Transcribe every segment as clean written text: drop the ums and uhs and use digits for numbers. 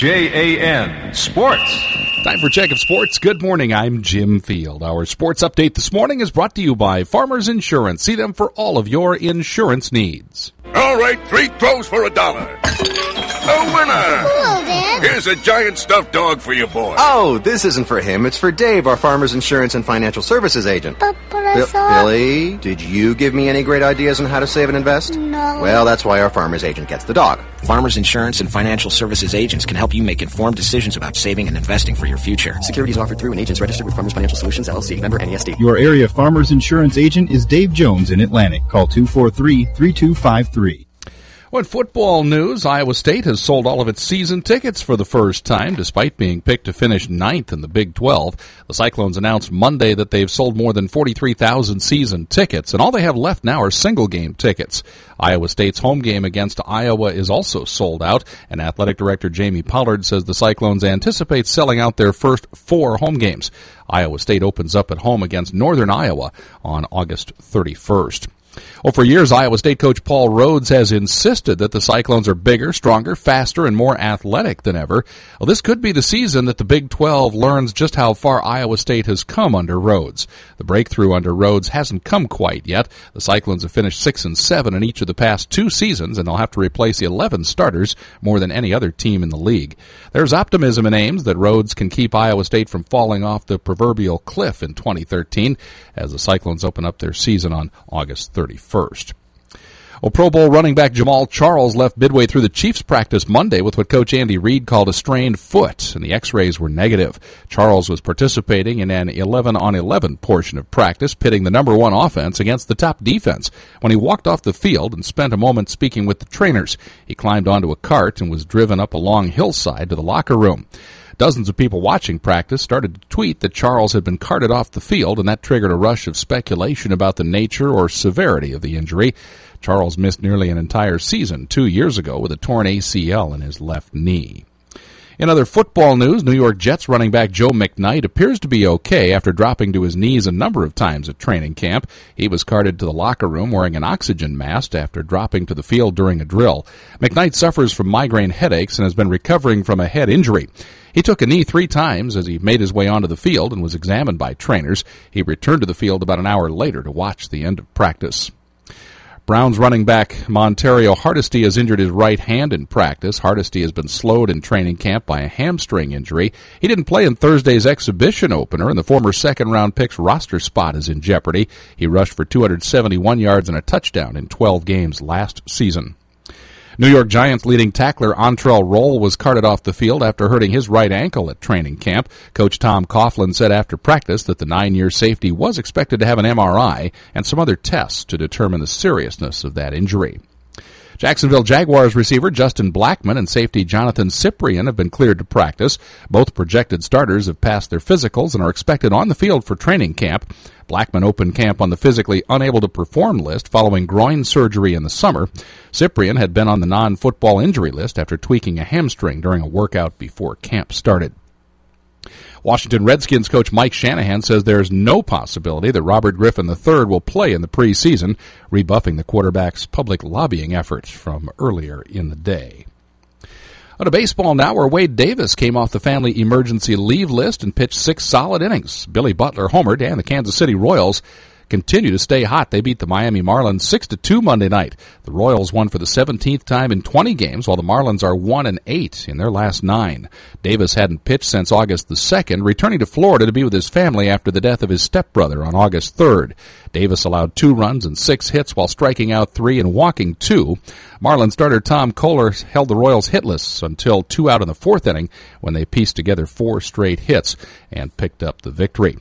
JAN Sports. Time for Check of Sports. Good morning, I'm Jim Field. Our sports update this morning is brought to you by Farmers Insurance. See them for all of your insurance needs. All right, 3 throws for $1. A winner! Hello, Dad. Here's a giant stuffed dog for your boy. Oh, this isn't for him. It's for Dave, our Farmers Insurance and Financial Services agent. But I thought... Billy, did you give me any great ideas on how to save and invest? No. Well, that's why our Farmers agent gets the dog. Farmers Insurance and Financial Services agents can help you make informed decisions about saving and investing for your future. Securities offered through an agent registered with Farmers Financial Solutions, LLC, member NESD. Your area Farmers Insurance agent is Dave Jones in Atlantic. Call 243-3253. Well, in football news, Iowa State has sold all of its season tickets for the first time, despite being picked to finish 9th in the Big 12. The Cyclones announced Monday that they've sold more than 43,000 season tickets, and all they have left now are single-game tickets. Iowa State's home game against Iowa is also sold out, and Athletic Director Jamie Pollard says the Cyclones anticipate selling out their first 4 home games. Iowa State opens up at home against Northern Iowa on August 31st. Well, for years, Iowa State coach Paul Rhodes has insisted that the Cyclones are bigger, stronger, faster, and more athletic than ever. Well, this could be the season that the Big 12 learns just how far Iowa State has come under Rhodes. The breakthrough under Rhodes hasn't come quite yet. The Cyclones have finished 6-7 in each of the past 2 seasons, and they'll have to replace 11 starters, more than any other team in the league. There's optimism in Ames that Rhodes can keep Iowa State from falling off the proverbial cliff in 2013 as the Cyclones open up their season on August 31st. Well, Pro Bowl running back Jamal Charles left midway through the Chiefs' practice Monday with what Coach Andy Reid called a strained foot, and the x-rays were negative. Charles was participating in an 11-on-11 portion of practice, pitting the number 1 offense against the top defense. When he walked off the field and spent a moment speaking with the trainers, he climbed onto a cart and was driven up a long hillside to the locker room. Dozens of people watching practice started to tweet that Charles had been carted off the field, and that triggered a rush of speculation about the nature or severity of the injury. Charles missed nearly an entire season 2 years ago with a torn ACL in his left knee. In other football news, New York Jets running back Joe McKnight appears to be okay after dropping to his knees a number of times at training camp. He was carted to the locker room wearing an oxygen mask after dropping to the field during a drill. McKnight suffers from migraine headaches and has been recovering from a head injury. He took a knee 3 times as he made his way onto the field and was examined by trainers. He returned to the field about an hour later to watch the end of practice. Browns running back Montario Hardesty has injured his right hand in practice. Hardesty has been slowed in training camp by a hamstring injury. He didn't play in Thursday's exhibition opener, and the former second-round pick's roster spot is in jeopardy. He rushed for 271 yards and a touchdown in 12 games last season. New York Giants leading tackler Antrell Roll was carted off the field after hurting his right ankle at training camp. Coach Tom Coughlin said after practice that the 9-year safety was expected to have an MRI and some other tests to determine the seriousness of that injury. Jacksonville Jaguars receiver Justin Blackmon and safety Jonathan Cyprien have been cleared to practice. Both projected starters have passed their physicals and are expected on the field for training camp. Blackmon opened camp on the physically unable to perform list following groin surgery in the summer. Cyprien had been on the non-football injury list after tweaking a hamstring during a workout before camp started. Washington Redskins coach Mike Shanahan says there is no possibility that Robert Griffin III will play in the preseason, rebuffing the quarterback's public lobbying efforts from earlier in the day. On to baseball now, where Wade Davis came off the family emergency leave list and pitched 6 solid innings. Billy Butler homered, and the Kansas City Royals continue to stay hot. They beat the Miami Marlins 6-2 Monday night. The Royals won for the 17th time in 20 games, while the Marlins are 1-8 in their last 9. Davis hadn't pitched since August the 2nd, returning to Florida to be with his family after the death of his stepbrother on August 3rd. Davis allowed 2 runs and 6 hits while striking out 3 and walking 2. Marlins starter Tom Kohler held the Royals hitless until 2 out in the 4th inning when they pieced together 4 straight hits and picked up the victory.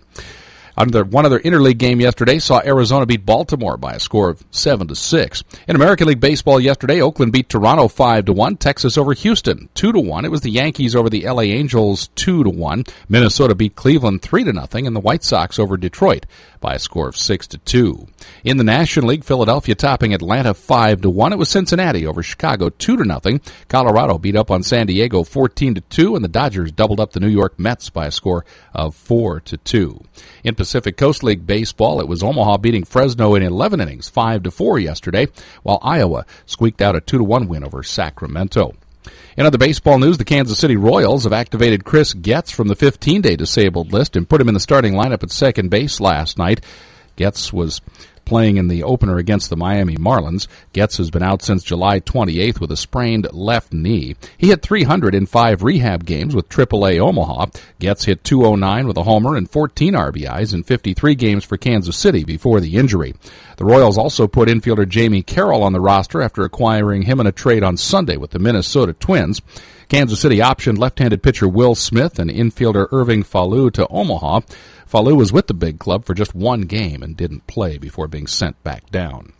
One other interleague game yesterday saw Arizona beat Baltimore by a score of 7-6. In American League Baseball yesterday, Oakland beat Toronto 5-1, Texas over Houston 2-1. It was the Yankees over the LA Angels 2-1. Minnesota beat Cleveland 3-0, and the White Sox over Detroit by a score of 6-2. In the National League, Philadelphia topping Atlanta 5-1. It was Cincinnati over Chicago 2-0. Colorado beat up on San Diego 14-2, and the Dodgers doubled up the New York Mets by a score of 4-2. In Pacific Coast League Baseball, it was Omaha beating Fresno in 11 innings, 5-4 yesterday, while Iowa squeaked out a 2-1 win over Sacramento. In other baseball news, the Kansas City Royals have activated Chris Getz from the 15-day disabled list and put him in the starting lineup at second base last night. Getz was playing in the opener against the Miami Marlins. Getz has been out since July 28th with a sprained left knee. He hit .300 in 5 rehab games with AAA Omaha. Getz hit .209 with a homer and 14 RBIs in 53 games for Kansas City before the injury. The Royals also put infielder Jamie Carroll on the roster after acquiring him in a trade on Sunday with the Minnesota Twins. Kansas City optioned left-handed pitcher Will Smith and infielder Irving Falou to Omaha. Falou was with the big club for just one game and didn't play before being sent back down.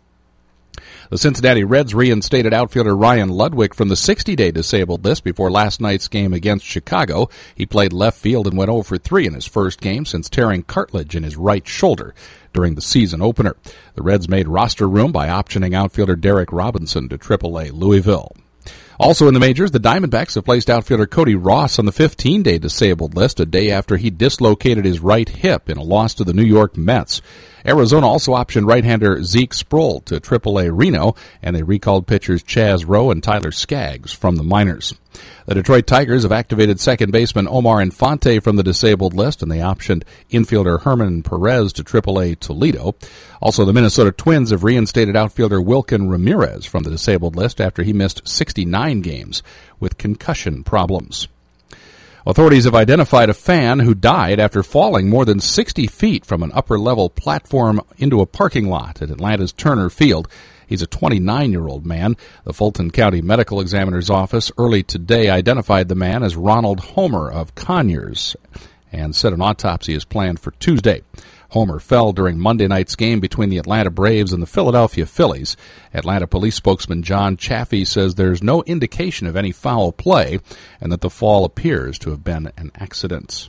The Cincinnati Reds reinstated outfielder Ryan Ludwig from the 60-day disabled list before last night's game against Chicago. He played left field and went 0 for 3 in his first game since tearing cartilage in his right shoulder during the season opener. The Reds made roster room by optioning outfielder Derek Robinson to AAA Louisville. Also in the majors, the Diamondbacks have placed outfielder Cody Ross on the 15-day disabled list a day after he dislocated his right hip in a loss to the New York Mets. Arizona also optioned right-hander Zeke Sproul to AAA Reno, and they recalled pitchers Chaz Rowe and Tyler Skaggs from the minors. The Detroit Tigers have activated second baseman Omar Infante from the disabled list, and they optioned infielder Herman Perez to AAA Toledo. Also, the Minnesota Twins have reinstated outfielder Wilkin Ramirez from the disabled list after he missed 69 games with concussion problems. Authorities have identified a fan who died after falling more than 60 feet from an upper-level platform into a parking lot at Atlanta's Turner Field. He's a 29-year-old man. The Fulton County Medical Examiner's Office early today identified the man as Ronald Homer of Conyers and said an autopsy is planned for Tuesday. Homer fell during Monday night's game between the Atlanta Braves and the Philadelphia Phillies. Atlanta police spokesman John Chaffee says there's no indication of any foul play and that the fall appears to have been an accident.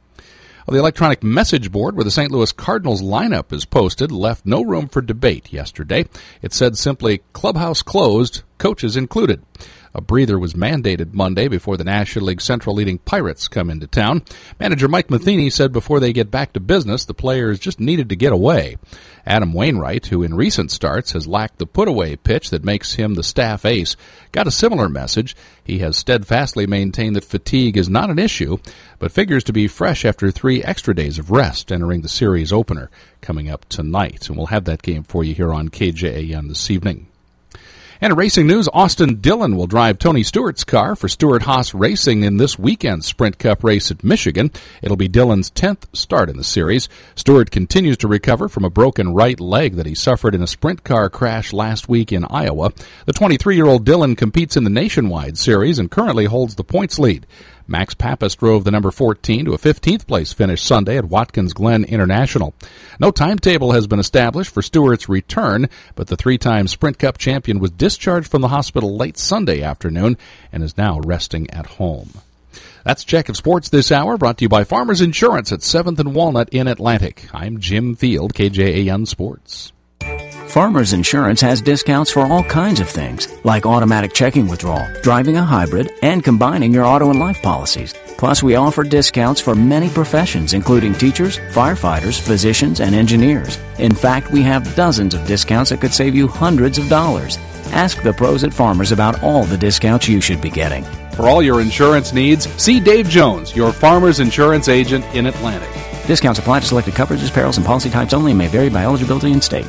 The electronic message board where the St. Louis Cardinals lineup is posted left no room for debate yesterday. It said simply, "Clubhouse closed, coaches included." A breather was mandated Monday before the National League Central leading Pirates come into town. Manager Mike Matheny said before they get back to business, the players just needed to get away. Adam Wainwright, who in recent starts has lacked the put-away pitch that makes him the staff ace, got a similar message. He has steadfastly maintained that fatigue is not an issue, but figures to be fresh after 3 extra days of rest entering the series opener coming up tonight. And we'll have that game for you here on KJAN this evening. And in racing news, Austin Dillon will drive Tony Stewart's car for Stewart-Haas Racing in this weekend's Sprint Cup race at Michigan. It'll be Dillon's 10th start in the series. Stewart continues to recover from a broken right leg that he suffered in a sprint car crash last week in Iowa. The 23-year-old Dillon competes in the Nationwide Series and currently holds the points lead. Max Pappas drove the number 14 to a 15th place finish Sunday at Watkins Glen International. No timetable has been established for Stewart's return, but the 3-time Sprint Cup champion was discharged from the hospital late Sunday afternoon and is now resting at home. That's Check of Sports this hour, brought to you by Farmers Insurance at 7th and Walnut in Atlantic. I'm Jim Field, KJAN Sports. Farmers Insurance has discounts for all kinds of things, like automatic checking withdrawal, driving a hybrid, and combining your auto and life policies. Plus, we offer discounts for many professions, including teachers, firefighters, physicians, and engineers. In fact, we have dozens of discounts that could save you hundreds of dollars. Ask the pros at Farmers about all the discounts you should be getting. For all your insurance needs, see Dave Jones, your Farmers Insurance agent in Atlantic. Discounts apply to selected coverages, perils, and policy types only and may vary by eligibility and state.